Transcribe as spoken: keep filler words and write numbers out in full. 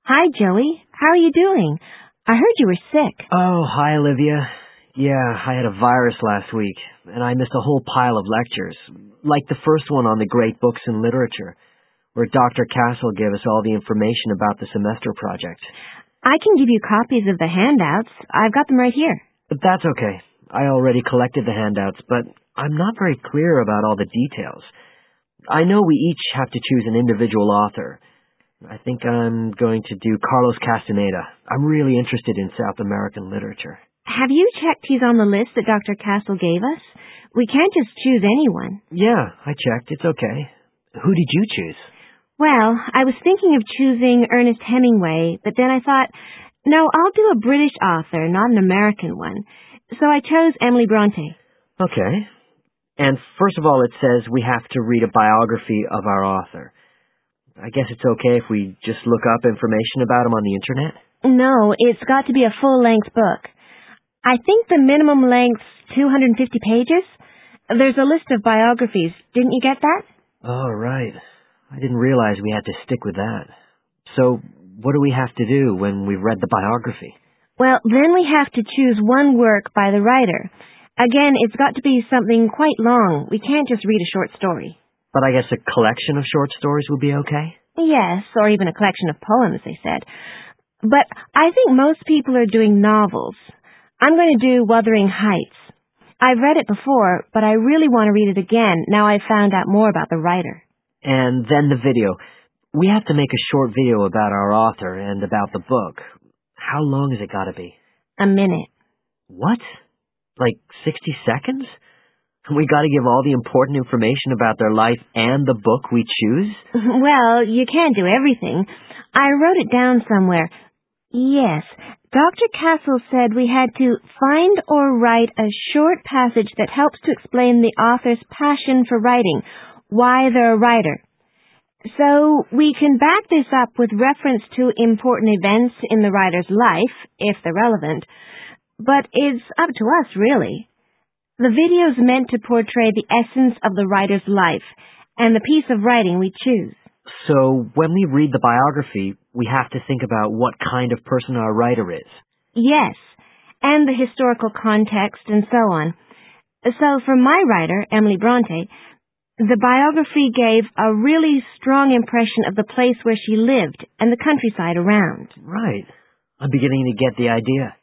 Hi, Joey. How are you doing? I heard you were sick. Oh, hi, Olivia. Yeah, I had a virus last week, and I missed a whole pile of lectures, like the first one on the great books in literature, where Doctor Castle gave us all the information about the semester project. I can give you copies of the handouts. I've got them right here. But that's okay. I already collected the handouts, but I'm not very clear about all the details. I know we each have to choose an individual author. I think I'm going to do Carlos Castaneda. I'm really interested in South American literature. Have you checked he's on the list that Doctor Castle gave us? We can't just choose anyone. Yeah, I checked. It's okay. Who did you choose? Well, I was thinking of choosing Ernest Hemingway, but then I thought, no, I'll do a British author, not an American one. So I chose Emily Bronte. Okay. And first of all, it says we have to read a biography of our author. I guess it's okay if we just look up information about him on the internet? No, it's got to be a full-length book. I think the minimum length's two hundred fifty pages. There's a list of biographies. Didn't you get that? Oh, right. I didn't realize we had to stick with that. So, what do we have to do when we've read the biography? Well, then we have to choose one work by the writer. Again, it's got to be something quite long. We can't just read a short story. But I guess a collection of short stories would be okay? Yes, or even a collection of poems, they said. But I think most people are doing novels. I'm going to do Wuthering Heights. I've read it before, but I really want to read it again now I've found out more about the writer. And then the video. We have to make a short video about our author and about the book. How long has it got to be? A minute. What? Like sixty seconds? We got to give all the important information about their life and the book we choose? Well, you can't do everything. I wrote it down somewhere. Yes, Doctor Castle said we had to find or write a short passage that helps to explain the author's passion for writing, why they're a writer. So we can back this up with reference to important events in the writer's life, if they're relevant. But it's up to us, really. The video's meant to portray the essence of the writer's life and the piece of writing we choose. So when we read the biography, we have to think about what kind of person our writer is. Yes, and the historical context and so on. So for my writer, Emily Bronte, the biography gave a really strong impression of the place where she lived and the countryside around. Right. I'm beginning to get the idea.